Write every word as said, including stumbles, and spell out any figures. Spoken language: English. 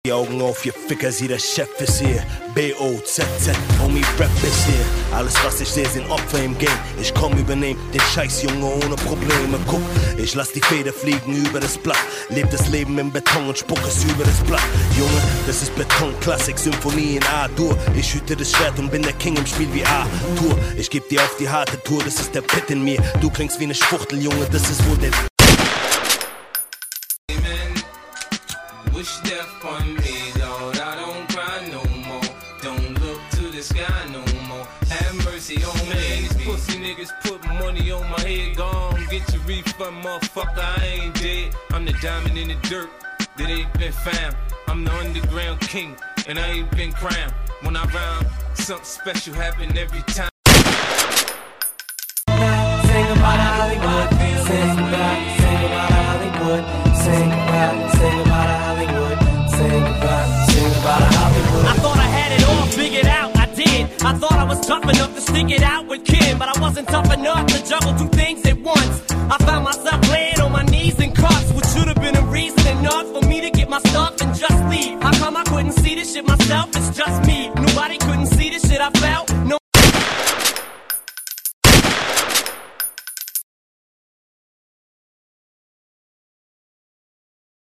Die Augen auf, ihr Ficker, sieh, der Chef ist hier. B O Z Z, Homie, Rap ist hier. Alles, was ich sehe, sind Opfer im Game. Ich komm, übernehm den Scheiß, Junge, ohne Probleme. Guck, ich lass die Feder fliegen über das Blatt. Leb das Leben im Beton und spuck es über das Blatt. Junge, das ist Beton-Klassik, Symphonie in A-Dur. Ich hüte das Schwert und bin der King im Spiel wie A-Tour. Ich geb dir auf die harte Tour, das ist der Pit in mir. Du klingst wie eine Schwuchtel, Junge, das ist wohl der... Wish death on me, Lord, I don't cry no more. Don't look to the sky no more. Have mercy on me. These pussy niggas put money on my head. Gone, get your refund, motherfucker, I ain't dead. I'm the diamond in the dirt that ain't been found. I'm the underground king, and I ain't been crowned. When I rhyme, something special happen every time. Sing about Hollywood, sing about, sing about Hollywood, sing about, sing about Hollywood, sing about, sing about Hollywood. I thought I had it all figured out, I did. I thought I was tough enough to stick it out with Kim, but I wasn't tough enough to juggle two things at once. I found myself laying on my knees in cuffs, which should have been a reason enough for me to get my stuff and just leave. How come I couldn't see this shit myself? It's just me. Nobody couldn't see this shit I felt.